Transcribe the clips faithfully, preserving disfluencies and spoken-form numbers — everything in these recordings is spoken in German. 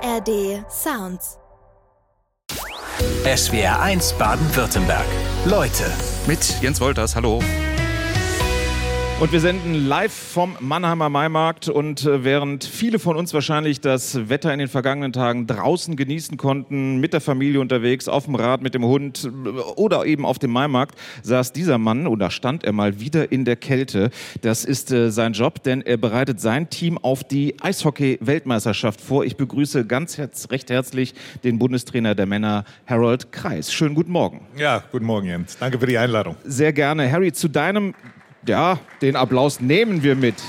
A R D Sounds. S W R eins Baden-Württemberg. Leute mit Jens Wolters, hallo. Und wir senden live vom Mannheimer Maimarkt und während viele von uns wahrscheinlich das Wetter in den vergangenen Tagen draußen genießen konnten, mit der Familie unterwegs, auf dem Rad mit dem Hund oder eben auf dem Maimarkt, saß dieser Mann, und da stand er mal wieder in der Kälte. Das ist äh, sein Job, denn er bereitet sein Team auf die Eishockey-Weltmeisterschaft vor. Ich begrüße ganz herz, recht herzlich den Bundestrainer der Männer, Harold Kreis. Schönen guten Morgen. Ja, guten Morgen, Jens. Danke für die Einladung. Sehr gerne. Harry, zu deinem Ja, den Applaus nehmen wir mit.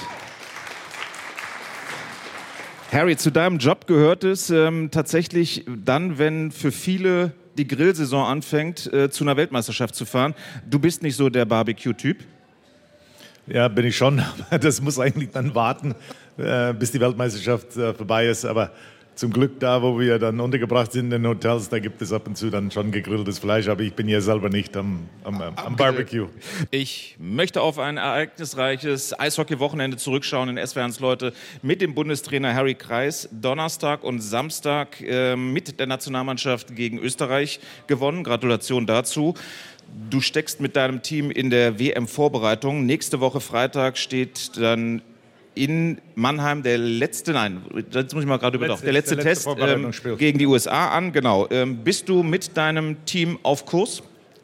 Harry, zu deinem Job gehört es ähm, tatsächlich dann, wenn für viele die Grillsaison anfängt, äh, zu einer Weltmeisterschaft zu fahren. Du bist nicht so der Barbecue-Typ? Ja, bin ich schon. Das muss eigentlich dann warten, äh, bis die Weltmeisterschaft äh, vorbei ist. Aber zum Glück da, wo wir dann untergebracht sind in den Hotels, da gibt es ab und zu dann schon gegrilltes Fleisch. Aber ich bin ja selber nicht am, am, am Barbecue. Ich möchte auf ein ereignisreiches Eishockey-Wochenende zurückschauen in S W R eins Leute mit dem Bundestrainer Harry Kreis. Donnerstag und Samstag äh, mit der Nationalmannschaft gegen Österreich gewonnen. Gratulation dazu. Du steckst mit deinem Team in der W M-Vorbereitung. Nächste Woche Freitag steht dann in Mannheim der letzte, nein, jetzt muss ich mal gerade überlegen, der letzte, der letzte Test ähm, gegen die U S A an, genau. Ähm, bist du mit deinem Team auf Kurs?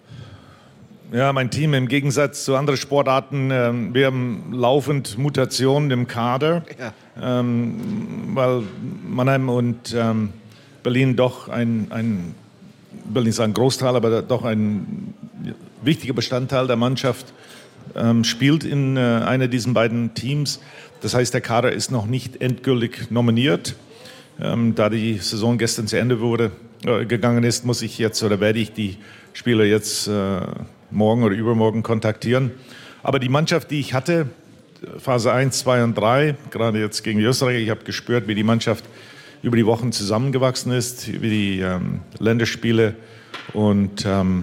Ja, mein Team im Gegensatz zu anderen Sportarten, ähm, wir haben laufend Mutationen im Kader, ja. ähm, weil Mannheim und ähm, Berlin doch ein, ein, ich will nicht sagen Großteil, aber doch ein wichtiger Bestandteil der Mannschaft ähm, spielt in äh, einer dieser beiden Teams. Das heißt, der Kader ist noch nicht endgültig nominiert. Ähm, da die Saison gestern zu Ende wurde, äh, gegangen ist, muss ich jetzt oder werde ich die Spieler jetzt äh, morgen oder übermorgen kontaktieren. Aber die Mannschaft, die ich hatte, Phase eins, zwei und drei, gerade jetzt gegen die Österreicher, ich habe gespürt, wie die Mannschaft über die Wochen zusammengewachsen ist, wie die ähm, Länderspiele. Und ähm,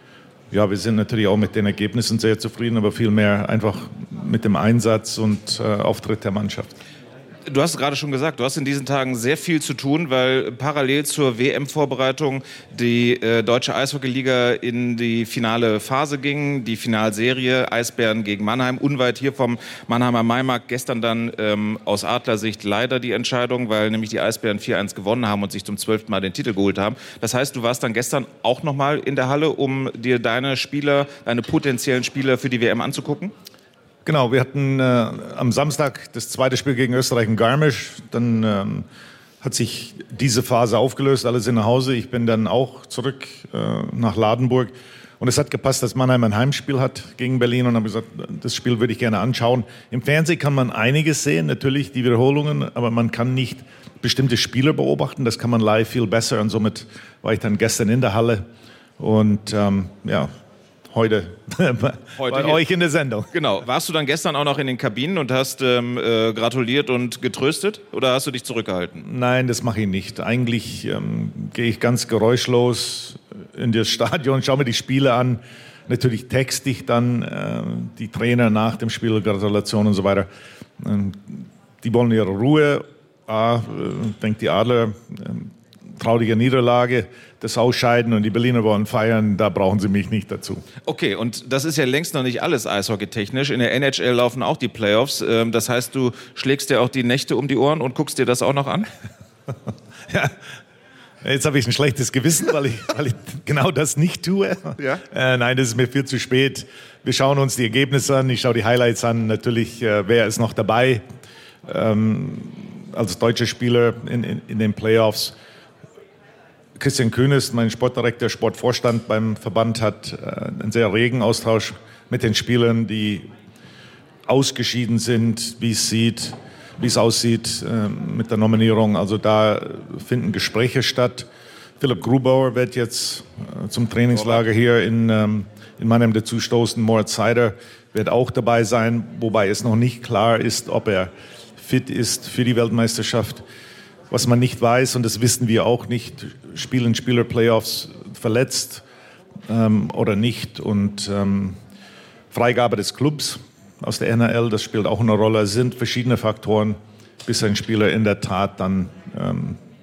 ja, wir sind natürlich auch mit den Ergebnissen sehr zufrieden, aber vielmehr einfach mit dem Einsatz und äh, Auftritt der Mannschaft. Du hast gerade schon gesagt, du hast in diesen Tagen sehr viel zu tun, weil parallel zur W M-Vorbereitung die äh, Deutsche Eishockey-Liga in die finale Phase ging, die Finalserie Eisbären gegen Mannheim, unweit hier vom Mannheimer Maimarkt. Gestern dann ähm, aus Adlersicht leider die Entscheidung, weil nämlich die Eisbären vier eins gewonnen haben und sich zum zwölften Mal den Titel geholt haben. Das heißt, du warst dann gestern auch nochmal in der Halle, um dir deine Spieler, deine potenziellen Spieler für die W M anzugucken? Genau, wir hatten äh, am Samstag das zweite Spiel gegen Österreich in Garmisch. Dann ähm, hat sich diese Phase aufgelöst, alle sind nach Hause. Ich bin dann auch zurück äh, nach Ladenburg. Und es hat gepasst, dass Mannheim ein Heimspiel hat gegen Berlin. Und habe gesagt, das Spiel würde ich gerne anschauen. Im Fernsehen kann man einiges sehen, natürlich die Wiederholungen. Aber man kann nicht bestimmte Spieler beobachten. Das kann man live viel besser. Und somit war ich dann gestern in der Halle. Und ähm, ja... Heute, Heute bei hier. Euch in der Sendung. Genau. Warst du dann gestern auch noch in den Kabinen und hast ähm, äh, gratuliert und getröstet? Oder hast du dich zurückgehalten? Nein, das mache ich nicht. Eigentlich ähm, gehe ich ganz geräuschlos in das Stadion, schaue mir die Spiele an. Natürlich texte ich dann äh, die Trainer nach dem Spiel, Gratulation und so weiter. Ähm, die wollen ihre Ruhe. Ah, äh, denkt die Adler, äh, traurige Niederlage, das Ausscheiden und die Berliner wollen feiern, da brauchen sie mich nicht dazu. Okay, und das ist ja längst noch nicht alles eishockeytechnisch. In der N H L laufen auch die Playoffs. Das heißt, du schlägst dir auch die Nächte um die Ohren und guckst dir das auch noch an? Ja, jetzt habe ich ein schlechtes Gewissen, weil ich, weil ich genau das nicht tue. Ja? Äh, nein, das ist mir viel zu spät. Wir schauen uns die Ergebnisse an, ich schaue die Highlights an. Natürlich, äh, wer ist noch dabei ähm, als deutscher Spieler in, in, in den Playoffs. Christian Kühnes, mein Sportdirektor, Sportvorstand beim Verband, hat äh, einen sehr regen Austausch mit den Spielern, die ausgeschieden sind, wie es sieht, wie es aussieht äh, mit der Nominierung. Also da finden Gespräche statt. Philipp Grubauer wird jetzt äh, zum Trainingslager hier in, ähm, in Mannheim dazustoßen. Moritz Seider wird auch dabei sein, wobei es noch nicht klar ist, ob er fit ist für die Weltmeisterschaft. Was man nicht weiß, und das wissen wir auch nicht, spielen Spieler Playoffs verletzt ähm, oder nicht. Und ähm, Freigabe des Clubs aus der N H L, das spielt auch eine Rolle. Es sind verschiedene Faktoren, bis ein Spieler in der Tat dann ähm,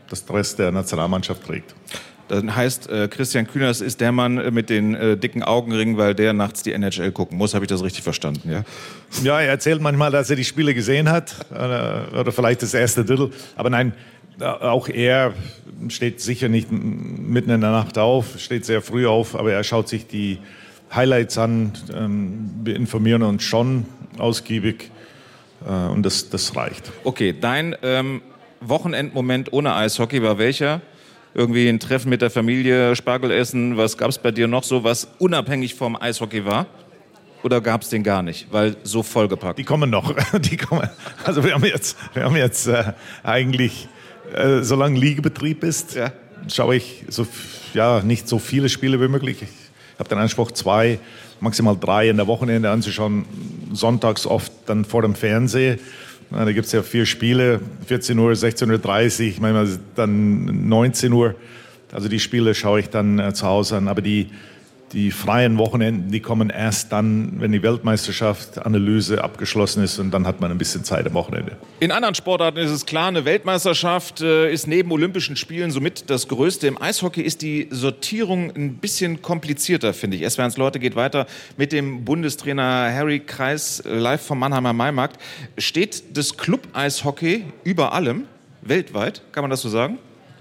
das Rest der Nationalmannschaft trägt. Das heißt, äh, Christian Kühners ist der Mann mit den äh, dicken Augenringen, weil der nachts die N H L gucken muss. Habe ich das richtig verstanden? Ja? Ja, er erzählt manchmal, dass er die Spiele gesehen hat oder, oder vielleicht das erste Drittel. Aber nein, auch er steht sicher nicht mitten in der Nacht auf, steht sehr früh auf, aber er schaut sich die Highlights an. Ähm, wir informieren uns schon ausgiebig äh, und das, das reicht. Okay, dein ähm, Wochenendmoment ohne Eishockey war welcher? Irgendwie ein Treffen mit der Familie, Spargel essen, was gab es bei dir noch so, was unabhängig vom Eishockey war? Oder gab es den gar nicht, weil so vollgepackt? Die kommen noch. Die kommen. Also wir haben jetzt, wir haben jetzt äh, eigentlich, äh, solange Ligabetrieb ist, ja. schaue ich so, ja, nicht so viele Spiele wie möglich. Ich habe den Anspruch, zwei, maximal drei in der Wochenende anzuschauen, sonntags oft dann vor dem Fernseher. Da gibt es ja vier Spiele, vierzehn Uhr, sechzehn Uhr dreißig, manchmal dann neunzehn Uhr. Also die Spiele schaue ich dann äh, zu Hause an. Aber die, die freien Wochenenden, die kommen erst dann, wenn die Weltmeisterschaft, Analyse abgeschlossen ist und dann hat man ein bisschen Zeit am Wochenende. In anderen Sportarten ist es klar, eine Weltmeisterschaft äh, ist neben Olympischen Spielen somit das Größte. Im Eishockey ist die Sortierung ein bisschen komplizierter, finde ich. S W eins Leute geht weiter mit dem Bundestrainer Harry Kreis live vom Mannheimer Maimarkt. Steht das Club-Eishockey über allem, weltweit, kann man das so sagen?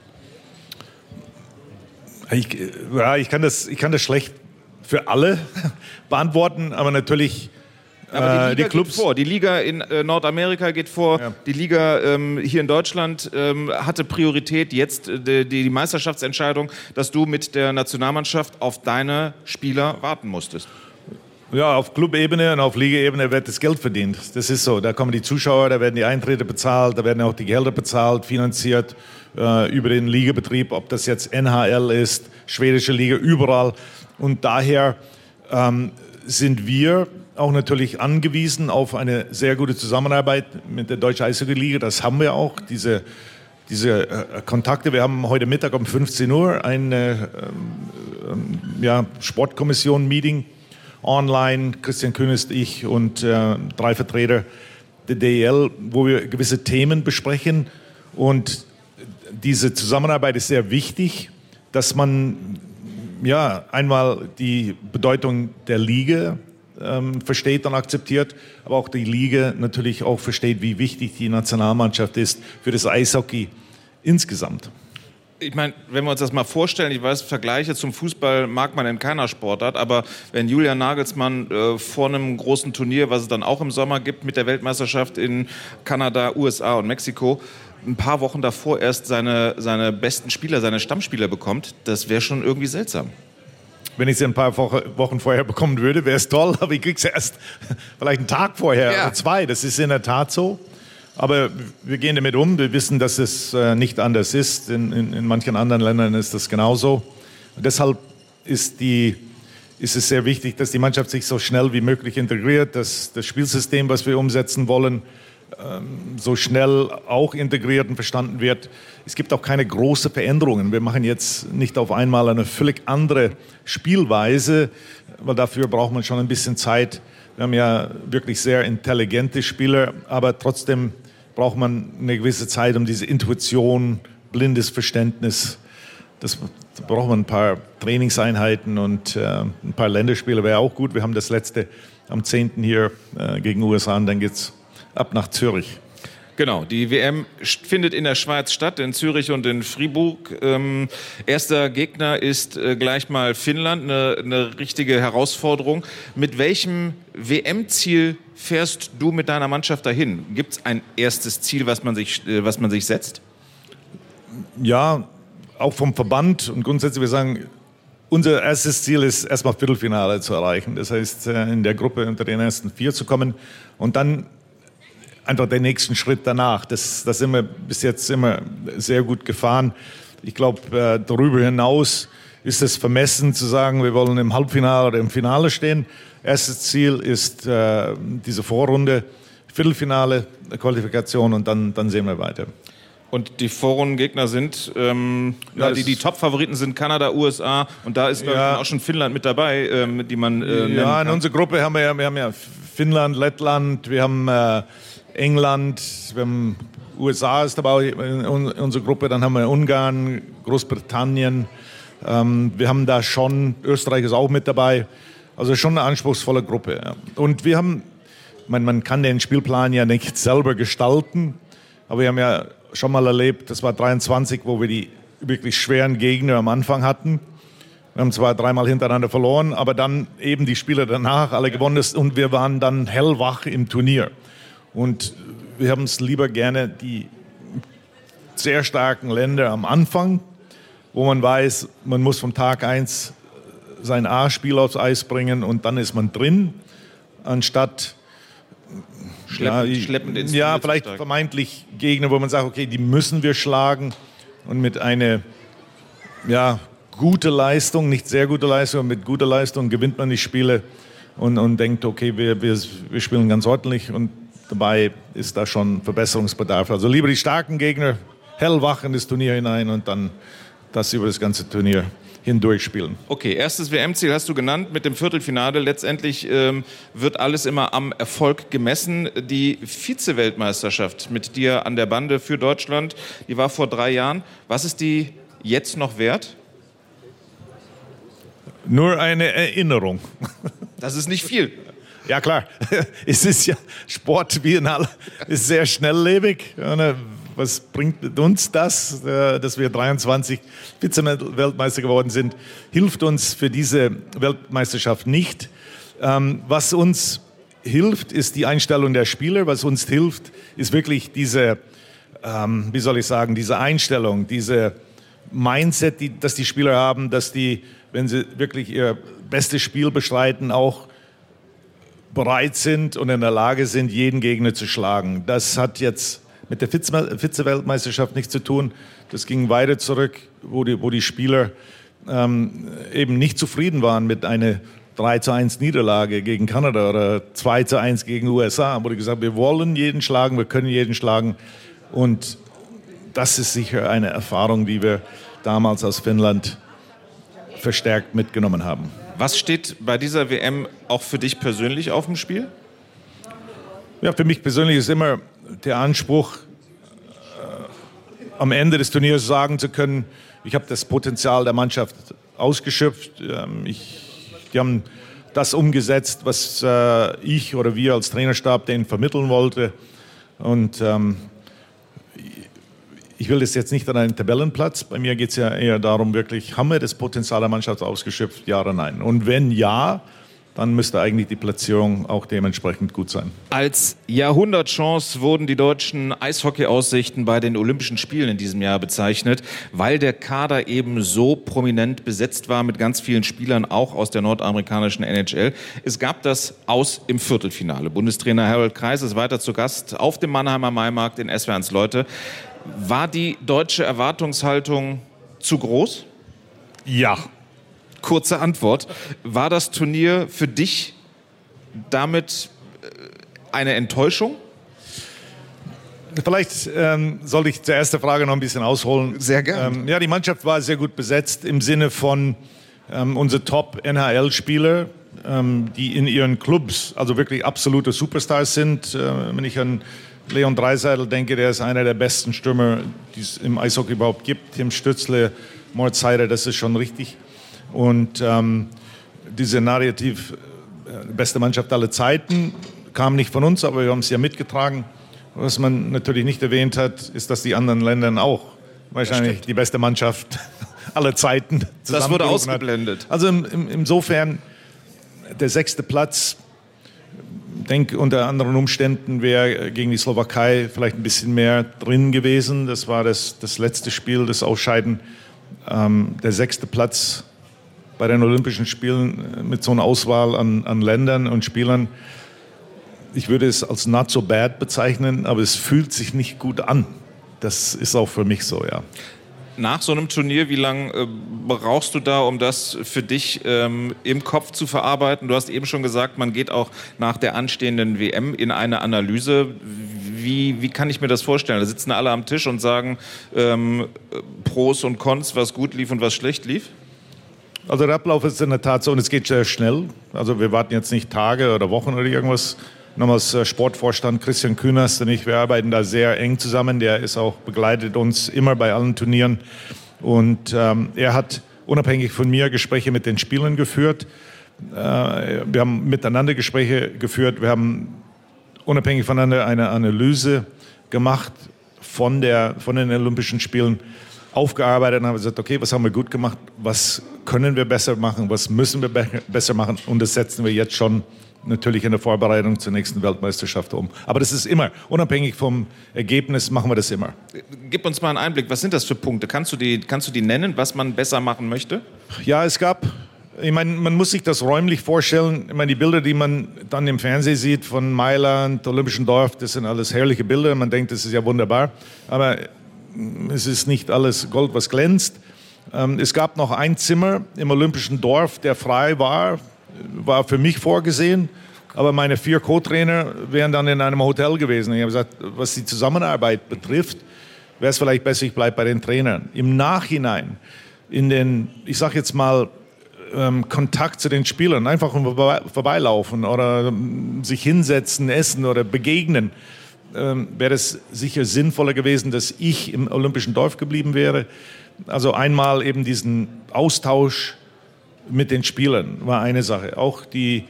Ich, ja, ich kann das, ich kann das schlecht für alle beantworten, aber natürlich aber die Liga äh, die Clubs. Geht vor. Die Liga in äh, Nordamerika geht vor. Ja. Die Liga ähm, hier in Deutschland ähm, hatte Priorität. Jetzt äh, die, die Meisterschaftsentscheidung, dass du mit der Nationalmannschaft auf deine Spieler warten musstest. Ja, auf Clubebene und auf Ligaebene wird das Geld verdient. Das ist so. Da kommen die Zuschauer, da werden die Eintritte bezahlt, da werden auch die Gelder bezahlt, finanziert äh, über den Ligabetrieb, ob das jetzt N H L ist, schwedische Liga, überall. Und daher ähm, sind wir auch natürlich angewiesen auf eine sehr gute Zusammenarbeit mit der Deutschen Eishockey-Liga. Das haben wir auch, diese, diese äh, Kontakte. Wir haben heute Mittag um fünfzehn Uhr ein äh, äh, ja, Sportkommission-Meeting online, Christian Kühners, ich und äh, drei Vertreter der D E L, wo wir gewisse Themen besprechen. Und diese Zusammenarbeit ist sehr wichtig, dass man ja einmal die Bedeutung der Liga ähm, versteht und akzeptiert, aber auch die Liga natürlich auch versteht, wie wichtig die Nationalmannschaft ist für das Eishockey insgesamt. Ich meine, wenn wir uns das mal vorstellen, ich weiß, Vergleiche zum Fußball mag man in keiner Sportart, aber wenn Julian Nagelsmann äh, vor einem großen Turnier, was es dann auch im Sommer gibt mit der Weltmeisterschaft in Kanada, U S A und Mexiko, ein paar Wochen davor erst seine, seine besten Spieler, seine Stammspieler bekommt, das wäre schon irgendwie seltsam. Wenn ich sie ein paar Wochen vorher bekommen würde, wäre es toll, aber ich kriege sie erst vielleicht einen Tag vorher ja. oder zwei. Das ist in der Tat so. Aber wir gehen damit um. Wir wissen, dass es äh, nicht anders ist. In, in, in manchen anderen Ländern ist das genauso. Und deshalb ist, die, ist es sehr wichtig, dass die Mannschaft sich so schnell wie möglich integriert, dass das Spielsystem, was wir umsetzen wollen, ähm, so schnell auch integriert und verstanden wird. Es gibt auch keine großen Veränderungen. Wir machen jetzt nicht auf einmal eine völlig andere Spielweise, weil dafür braucht man schon ein bisschen Zeit. Wir haben ja wirklich sehr intelligente Spieler, aber trotzdem braucht man eine gewisse Zeit, um diese Intuition, blindes Verständnis, das da braucht man ein paar Trainingseinheiten und äh, ein paar Länderspiele wäre auch gut. Wir haben das letzte am zehnten hier äh, gegen U S A und dann geht's ab nach Zürich. Genau, die W M findet in der Schweiz statt, in Zürich und in Fribourg. Ähm, erster Gegner ist äh, gleich mal Finnland, eine, eine richtige Herausforderung. Mit welchem W M-Ziel fährst du mit deiner Mannschaft dahin? Gibt es ein erstes Ziel, was man sich, äh, was man sich setzt? Ja, auch vom Verband und grundsätzlich, wir sagen, unser erstes Ziel ist erstmal Viertelfinale zu erreichen. Das heißt, in der Gruppe unter den ersten vier zu kommen und dann einfach den nächsten Schritt danach. Das, das sind wir bis jetzt immer sehr gut gefahren. Ich glaube, äh, darüber hinaus ist es vermessen zu sagen, wir wollen im Halbfinale oder im Finale stehen. Erstes Ziel ist äh, diese Vorrunde, Viertelfinale, Qualifikation und dann, dann sehen wir weiter. Und die Vorrundengegner sind, ähm, ja, die, die Top-Favoriten sind Kanada, U S A und da ist ja auch schon Finnland mit dabei, ähm, die man äh, nennen Ja, in kann. unserer Gruppe haben wir ja, wir haben ja Finnland, Lettland, wir haben äh, England, wir haben U S A ist dabei in unserer Gruppe, dann haben wir Ungarn, Großbritannien. Ähm, wir haben da schon, Österreich ist auch mit dabei. Also schon eine anspruchsvolle Gruppe. Ja. Und wir haben, man, man kann den Spielplan ja nicht selber gestalten, aber wir haben ja schon mal erlebt, das war dreiundzwanzig, wo wir die wirklich schweren Gegner am Anfang hatten. Wir haben zwar dreimal hintereinander verloren, aber dann eben die Spiele danach alle gewonnen und wir waren dann hellwach im Turnier. Und wir haben es lieber gerne die sehr starken Länder am Anfang, wo man weiß, man muss vom Tag eins sein A-Spiel aufs Eis bringen und dann ist man drin, anstatt schleppend, ja, schleppend ins ja vielleicht vermeintlich Gegner, wo man sagt, okay, die müssen wir schlagen und mit einer ja, gute Leistung, nicht sehr gute Leistung, aber mit guter Leistung gewinnt man die Spiele und, und denkt, okay, wir, wir, wir spielen ganz ordentlich und dabei ist da schon Verbesserungsbedarf. Also lieber die starken Gegner hellwach in das Turnier hinein und dann das über das ganze Turnier hindurch spielen. Okay, erstes W M-Ziel hast du genannt mit dem Viertelfinale. Letztendlich ähm, wird alles immer am Erfolg gemessen. Die Vize-Weltmeisterschaft mit dir an der Bande für Deutschland, die war vor drei Jahren. Was ist die jetzt noch wert? Nur eine Erinnerung. Das ist nicht viel. Ja klar, es ist ja Sport wie in aller, ist sehr schnelllebig. Was bringt uns das, dass wir dreiundzwanzig Vize-Weltmeister geworden sind? Hilft uns für diese Weltmeisterschaft nicht. Was uns hilft, ist die Einstellung der Spieler. Was uns hilft, ist wirklich diese, wie soll ich sagen, diese Einstellung, diese Mindset, die, dass die Spieler haben, dass die, wenn sie wirklich ihr bestes Spiel bestreiten, auch bereit sind und in der Lage sind, jeden Gegner zu schlagen. Das hat jetzt mit der Vize-Weltmeisterschaft nichts zu tun. Das ging weiter zurück, wo die, wo die Spieler ähm, eben nicht zufrieden waren mit einer drei zu eins Niederlage gegen Kanada oder zwei zu eins gegen U S A. Da wurde gesagt, wir wollen jeden schlagen, wir können jeden schlagen. Und das ist sicher eine Erfahrung, die wir damals aus Finnland verstärkt mitgenommen haben. Was steht bei dieser W M auch für dich persönlich auf dem Spiel? Ja, für mich persönlich ist immer der Anspruch, äh, am Ende des Turniers sagen zu können, ich habe das Potenzial der Mannschaft ausgeschöpft. Ähm, ich, die haben das umgesetzt, was äh, ich oder wir als Trainerstab denen vermitteln wollte. Und ähm, ich will das jetzt nicht an einen Tabellenplatz. Bei mir geht es ja eher darum, wirklich, haben wir das Potenzial der Mannschaft ausgeschöpft? Ja oder nein? Und wenn ja, dann müsste eigentlich die Platzierung auch dementsprechend gut sein. Als Jahrhundertchance wurden die deutschen Eishockey-Aussichten bei den Olympischen Spielen in diesem Jahr bezeichnet, weil der Kader eben so prominent besetzt war mit ganz vielen Spielern, auch aus der nordamerikanischen N H L. Es gab das Aus im Viertelfinale. Bundestrainer Harold Kreis ist weiter zu Gast auf dem Mannheimer Maimarkt in S W R eins Leute. War die deutsche Erwartungshaltung zu groß? Ja. Kurze Antwort. War das Turnier für dich damit eine Enttäuschung? Vielleicht ähm, soll ich zur ersten Frage noch ein bisschen ausholen. Sehr gerne. Ähm, ja, die Mannschaft war sehr gut besetzt im Sinne von ähm, unsere Top-N H L-Spieler, ähm, die in ihren Clubs also wirklich absolute Superstars sind. Äh, wenn ich an Leon Draisaitl denke, der ist einer der besten Stürmer, die es im Eishockey überhaupt gibt. Tim Stützle, Moritz Seider, das ist schon richtig. Und ähm, diese Narrativ, äh, beste Mannschaft aller Zeiten, kam nicht von uns, aber wir haben es ja mitgetragen. Was man natürlich nicht erwähnt hat, ist, dass die anderen Länder auch wahrscheinlich die beste Mannschaft aller Zeiten zusammengerufen Das wurde ausgeblendet. Hat. Also im, im, insofern der sechste Platz, ich denke, unter anderen Umständen wäre gegen die Slowakei vielleicht ein bisschen mehr drin gewesen. Das war das, das letzte Spiel, das Ausscheiden. Ähm, der sechste Platz bei den Olympischen Spielen mit so einer Auswahl an, an Ländern und Spielern. Ich würde es als not so bad bezeichnen, aber es fühlt sich nicht gut an. Das ist auch für mich so, ja. Nach so einem Turnier, wie lange äh, brauchst du da, um das für dich ähm, im Kopf zu verarbeiten? Du hast eben schon gesagt, man geht auch nach der anstehenden W M in eine Analyse. Wie, wie kann ich mir das vorstellen? Da sitzen alle am Tisch und sagen ähm, Pros und Cons, was gut lief und was schlecht lief? Also der Ablauf ist in der Tat so und es geht sehr schnell. Also wir warten jetzt nicht Tage oder Wochen oder irgendwas, Nochmals Sportvorstand Christian Künast und ich, wir arbeiten da sehr eng zusammen. Der ist auch, begleitet uns immer bei allen Turnieren. Und ähm, er hat unabhängig von mir Gespräche mit den Spielern geführt. Äh, wir haben miteinander Gespräche geführt. Wir haben unabhängig voneinander eine Analyse gemacht von, der, von den Olympischen Spielen, aufgearbeitet und haben gesagt, okay, was haben wir gut gemacht, was können wir besser machen, was müssen wir be- besser machen, und das setzen wir jetzt schon natürlich in der Vorbereitung zur nächsten Weltmeisterschaft um. Aber das ist immer, unabhängig vom Ergebnis machen wir das immer. Gib uns mal einen Einblick, was sind das für Punkte? Kannst du die, kannst du die nennen, was man besser machen möchte? Ja, es gab, ich meine, man muss sich das räumlich vorstellen. Ich meine, die Bilder, die man dann im Fernsehen sieht von Mailand, Olympischen Dorf, das sind alles herrliche Bilder. Man denkt, das ist ja wunderbar. Aber es ist nicht alles Gold, was glänzt. Es gab noch ein Zimmer im Olympischen Dorf, der frei war, war für mich vorgesehen. Aber meine vier Co-Trainer wären dann in einem Hotel gewesen. Ich habe gesagt, was die Zusammenarbeit betrifft, wäre es vielleicht besser, ich bleibe bei den Trainern. Im Nachhinein, in den, ich sage jetzt mal, ähm, Kontakt zu den Spielern, einfach vorbeilaufen oder ähm, sich hinsetzen, essen oder begegnen, ähm, wäre es sicher sinnvoller gewesen, dass ich im Olympischen Dorf geblieben wäre. Also einmal eben diesen Austausch mit den Spielern war eine Sache. Auch die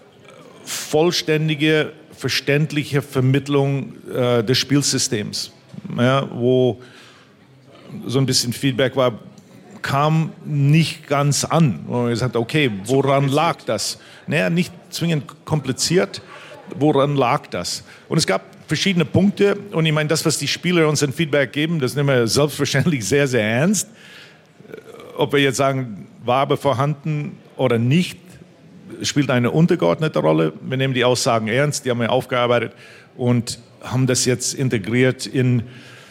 vollständige, verständliche Vermittlung äh, des Spielsystems, ja, wo so ein bisschen Feedback war, kam nicht ganz an. Und man gesagt, okay, woran lag das? Naja, nicht zwingend kompliziert, woran lag das? Und es gab verschiedene Punkte, und ich meine, das, was die Spieler uns ein Feedback geben, das nehmen wir selbstverständlich sehr, sehr ernst. Ob wir jetzt sagen, war aber vorhanden oder nicht, spielt eine untergeordnete Rolle. Wir nehmen die Aussagen ernst, die haben wir aufgearbeitet und haben das jetzt integriert in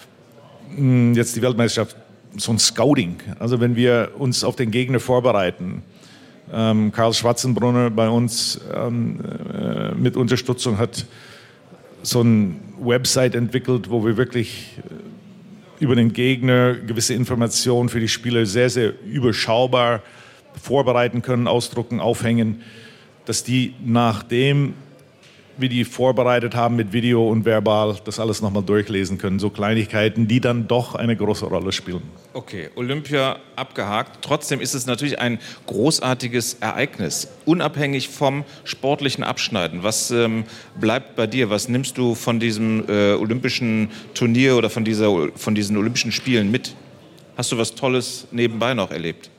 jetzt die Weltmeisterschaft, so ein Scouting. Also wenn wir uns auf den Gegner vorbereiten, ähm, Karl Schwarzenbrunner bei uns ähm, äh, mit Unterstützung hat so eine Website entwickelt, wo wir wirklich über den Gegner gewisse Informationen für die Spieler sehr, sehr überschaubar vorbereiten können, ausdrucken, aufhängen, dass die, nachdem wir die vorbereitet haben mit Video und verbal, das alles nochmal durchlesen können. So Kleinigkeiten, die dann doch eine große Rolle spielen. Okay, Olympia abgehakt. Trotzdem ist es natürlich ein großartiges Ereignis, unabhängig vom sportlichen Abschneiden. Was ähm, bleibt bei dir? Was nimmst du von diesem äh, olympischen Turnier oder von, dieser, von diesen Olympischen Spielen mit? Hast du was Tolles nebenbei noch erlebt?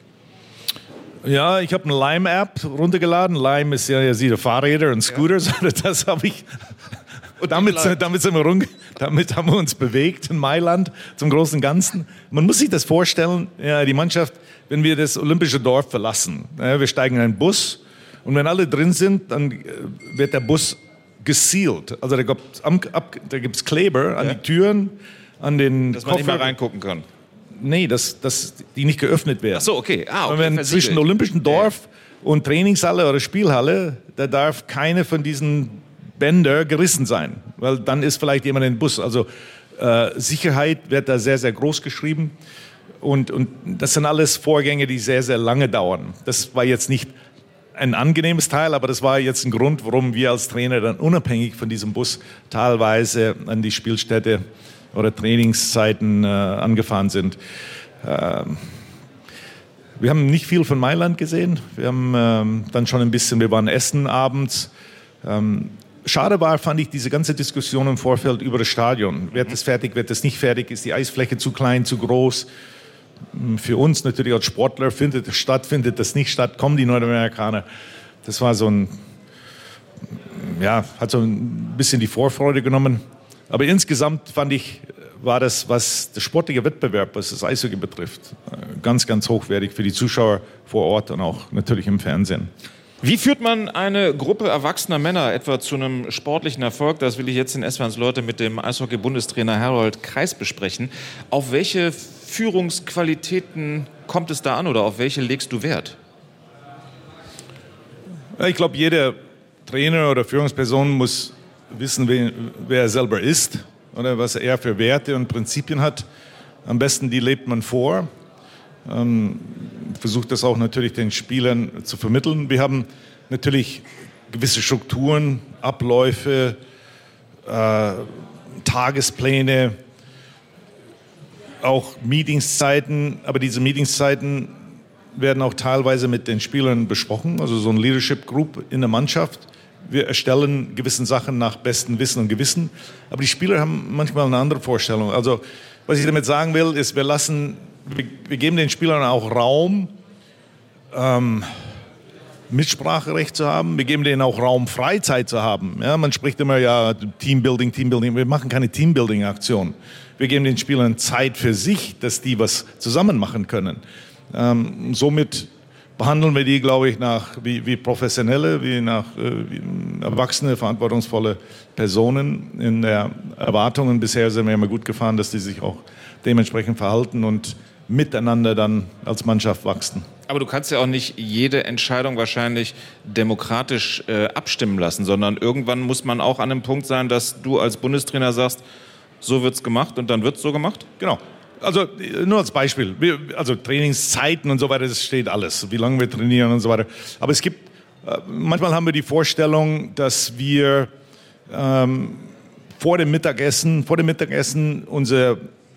Ja, ich habe eine Lime-App runtergeladen. Lime ist ja, ja sie Fahrräder und Scooters. Ja. Das habe ich. Und damit, damit, sind wir rum, damit haben wir uns bewegt in Mailand zum großen und Ganzen. Man muss sich das vorstellen, ja, die Mannschaft, wenn wir das Olympische Dorf verlassen, ja, wir steigen in einen Bus und wenn alle drin sind, dann wird der Bus gesealt. Also da gibt es Kleber an ja. die Türen, an den Dass man Koffer. Nicht mehr reingucken kann. Nee, dass, dass die nicht geöffnet werden. Ach so, okay. Ah, okay. Wenn zwischen Olympischen Dorf ja. und Trainingshalle oder Spielhalle, da darf keine von diesen Bänder gerissen sein, weil dann ist vielleicht jemand im Bus. Also äh, Sicherheit wird da sehr, sehr groß geschrieben und, und das sind alles Vorgänge, die sehr, sehr lange dauern. Das war jetzt nicht ein angenehmes Teil, aber das war jetzt ein Grund, warum wir als Trainer dann unabhängig von diesem Bus teilweise an die Spielstätte oder Trainingszeiten äh, angefahren sind. Ähm, wir haben nicht viel von Mailand gesehen. Wir haben ähm, dann schon ein bisschen, wir waren essen abends. Ähm, schade war, fand ich, diese ganze Diskussion im Vorfeld über das Stadion. Wird das fertig, wird das nicht fertig? Ist die Eisfläche zu klein, zu groß? Für uns natürlich als Sportler, findet das statt, findet das nicht statt, kommen die Nordamerikaner. Das war so ein, ja, hat so ein bisschen die Vorfreude genommen. Aber insgesamt fand ich, war das, was der sportliche Wettbewerb, was das Eishockey betrifft, ganz, ganz hochwertig für die Zuschauer vor Ort und auch natürlich im Fernsehen. Wie führt man eine Gruppe erwachsener Männer etwa zu einem sportlichen Erfolg? Das will ich jetzt in S W eins Leute mit dem Eishockey-Bundestrainer Harold Kreis besprechen. Auf welche Führungsqualitäten kommt es da an oder auf welche legst du Wert? Ich glaube, jeder Trainer oder Führungsperson muss wissen, wer, wer er selber ist oder was er für Werte und Prinzipien hat. Am besten die lebt man vor. Ähm, versucht das auch natürlich den Spielern zu vermitteln. Wir haben natürlich gewisse Strukturen, Abläufe, äh, Tagespläne, auch Meetingszeiten, aber diese Meetingszeiten werden auch teilweise mit den Spielern besprochen, also so ein Leadership Group in der Mannschaft. Wir erstellen gewisse Sachen nach bestem Wissen und Gewissen, aber die Spieler haben manchmal eine andere Vorstellung. Also was ich damit sagen will, ist, wir lassen, wir, wir geben den Spielern auch Raum, ähm, Mitspracherecht zu haben. Wir geben denen auch Raum, Freizeit zu haben. Ja, man spricht immer, ja, Teambuilding, Teambuilding. Wir machen keine Teambuilding-Aktion. Wir geben den Spielern Zeit für sich, dass die was zusammen machen können. Ähm, somit behandeln wir die, glaube ich, nach, wie, wie Professionelle, wie nach äh, wie erwachsene, verantwortungsvolle Personen. In der Erwartungen bisher sind wir immer gut gefahren, dass die sich auch dementsprechend verhalten und miteinander dann als Mannschaft wachsen. Aber du kannst ja auch nicht jede Entscheidung wahrscheinlich demokratisch äh, abstimmen lassen, sondern irgendwann muss man auch an einem Punkt sein, dass du als Bundestrainer sagst, so wird's gemacht und dann wird's so gemacht? Genau. Also nur als Beispiel, also Trainingszeiten und so weiter, das steht alles, wie lange wir trainieren und so weiter. Aber es gibt, manchmal haben wir die Vorstellung, dass wir ähm, vor dem Mittagessen, vor dem Mittagessen unser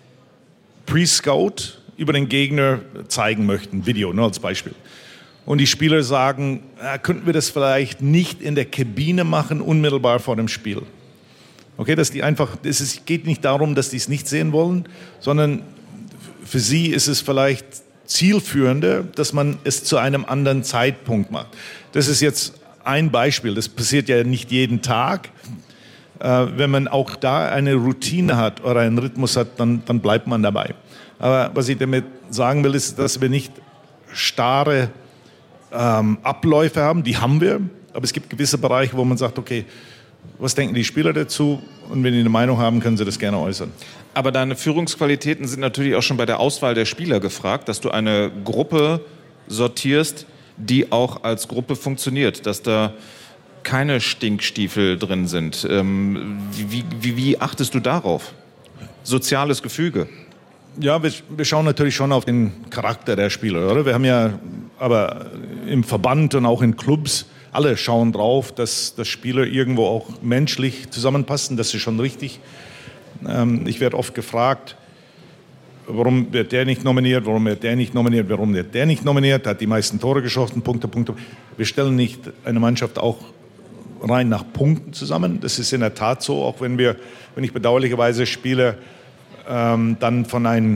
Pre-Scout über den Gegner zeigen möchten, Video, nur als Beispiel. Und die Spieler sagen, äh, könnten wir das vielleicht nicht in der Kabine machen, unmittelbar vor dem Spiel. Okay, dass die einfach, es ist, geht nicht darum, dass die es nicht sehen wollen, sondern für sie ist es vielleicht zielführender, dass man es zu einem anderen Zeitpunkt macht. Das ist jetzt ein Beispiel, das passiert ja nicht jeden Tag. Äh, wenn man auch da eine Routine hat oder einen Rhythmus hat, dann, dann bleibt man dabei. Aber was ich damit sagen will, ist, dass wir nicht starre ähm, Abläufe haben, die haben wir, aber es gibt gewisse Bereiche, wo man sagt, okay, was denken die Spieler dazu? Und wenn die eine Meinung haben, können sie das gerne äußern. Aber deine Führungsqualitäten sind natürlich auch schon bei der Auswahl der Spieler gefragt, dass du eine Gruppe sortierst, die auch als Gruppe funktioniert, dass da keine Stinkstiefel drin sind. Ähm, wie, wie, wie achtest du darauf? Soziales Gefüge. Ja, wir, wir schauen natürlich schon auf den Charakter der Spieler, oder? Wir haben ja, aber im Verband und auch in Clubs, alle schauen drauf, dass, dass Spieler irgendwo auch menschlich zusammenpassen. Das ist schon richtig. Ähm, ich werde oft gefragt, warum wird der nicht nominiert, warum wird der nicht nominiert, warum wird der nicht nominiert, hat die meisten Tore geschossen, Punkte, Punkte. Wir stellen nicht eine Mannschaft auch rein nach Punkten zusammen. Das ist in der Tat so, auch wenn wir, wenn ich bedauerlicherweise Spieler ähm, dann von, ein,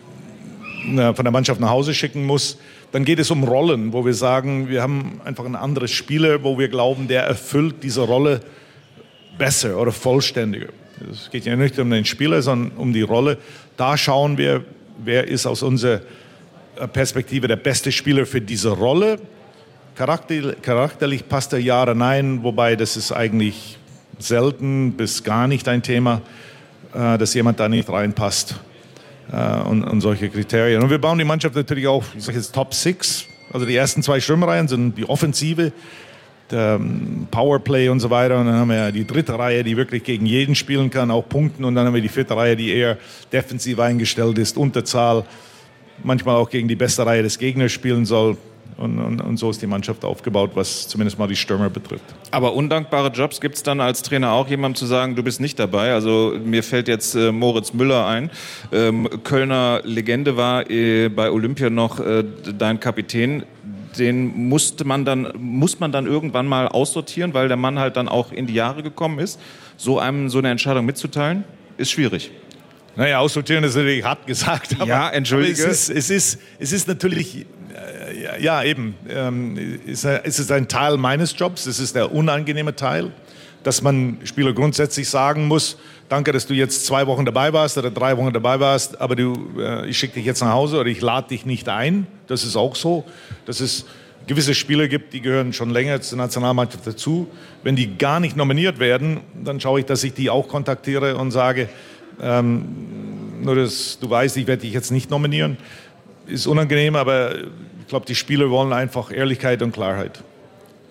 na, von der Mannschaft nach Hause schicken muss, dann geht es um Rollen, wo wir sagen, wir haben einfach ein anderes Spieler, wo wir glauben, der erfüllt diese Rolle besser oder vollständiger. Es geht ja nicht um den Spieler, sondern um die Rolle. Da schauen wir, wer ist aus unserer Perspektive der beste Spieler für diese Rolle. Charakter, charakterlich passt er ja oder nein, wobei das ist eigentlich selten bis gar nicht ein Thema, dass jemand da nicht reinpasst. Und, und solche Kriterien. Und wir bauen die Mannschaft natürlich auch, ich sage jetzt Top Six, also die ersten zwei Stürmerreihen sind die Offensive, der Powerplay und so weiter. Und dann haben wir die dritte Reihe, die wirklich gegen jeden spielen kann, auch punkten. Und dann haben wir die vierte Reihe, die eher defensiv eingestellt ist, Unterzahl, manchmal auch gegen die beste Reihe des Gegners spielen soll. Und, und, und so ist die Mannschaft aufgebaut, was zumindest mal die Stürmer betrifft. Aber undankbare Jobs gibt es dann als Trainer auch, jemandem zu sagen, du bist nicht dabei. Also mir fällt jetzt äh, Moritz Müller ein. Ähm, Kölner Legende war äh, bei Olympia noch äh, dein Kapitän. Den musste man dann, muss man dann irgendwann mal aussortieren, weil der Mann halt dann auch in die Jahre gekommen ist. So einem so eine Entscheidung mitzuteilen, ist schwierig. Naja, aussortieren ist natürlich hart gesagt. Aber, ja, entschuldige. Aber es, ist, es, ist, es ist natürlich... Ja, eben. Ähm, ist, ist es ein Teil meines Jobs, es ist der unangenehme Teil, dass man Spieler grundsätzlich sagen muss, danke, dass du jetzt zwei Wochen dabei warst oder drei Wochen dabei warst, aber du, äh, ich schicke dich jetzt nach Hause oder ich lade dich nicht ein. Das ist auch so, dass es gewisse Spieler gibt, die gehören schon länger zur Nationalmannschaft dazu. Wenn die gar nicht nominiert werden, dann schaue ich, dass ich die auch kontaktiere und sage, ähm, nur dass du weißt, ich werde dich jetzt nicht nominieren. Ist unangenehm, aber ich glaube, die Spieler wollen einfach Ehrlichkeit und Klarheit.